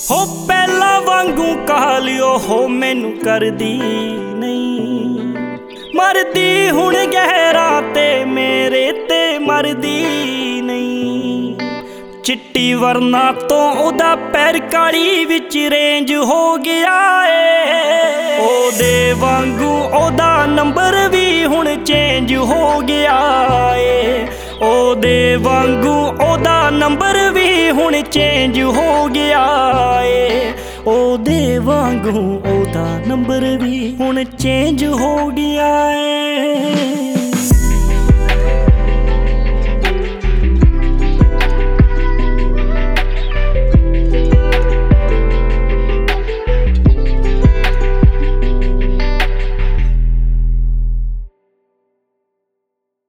ਹੋ ਪਹਿਲਾਂ ਵਾਂਗੂ ਕਾਹਲਿਓ ਹੋ ਮੈਨੂੰ ਕਰਦੀ ਨਹੀਂ, ਮਰਦੀ ਹੁਣ ਗਹਿਰਾਂ ਤੇ ਮੇਰੇ ਤੇ ਮਰਦੀ ਨਹੀਂ। ਚਿੱਟੀ ਵਰਨਾ ਤੋਂ ਉਹਦਾ ਪੈਰ ਕਾਲੀ ਵਿੱਚ ਰੇਂਜ ਹੋ ਗਿਆ ਏ, ਉਹਦੇ ਵਾਂਗੂ ਉਹਦਾ ਨੰਬਰ ਵੀ ਹੁਣ ਚੇਂਜ ਹੋ ਗਿਆ ਏ, ਉਹਦੇ ਵਾਂਗੂ ਉਹਦਾ ਨੰਬਰ ਵੀ ਹੁਣ ਚੇਂਜ ਹੋ ਗਿਆ ਏ, ਉਹਦੇ ਵਾਂਗੂ ਉਹਦਾ ਨੰਬਰ ਵੀ ਹੁਣ ਚੇਂਜ ਹੋ ਗਿਆ ਏ।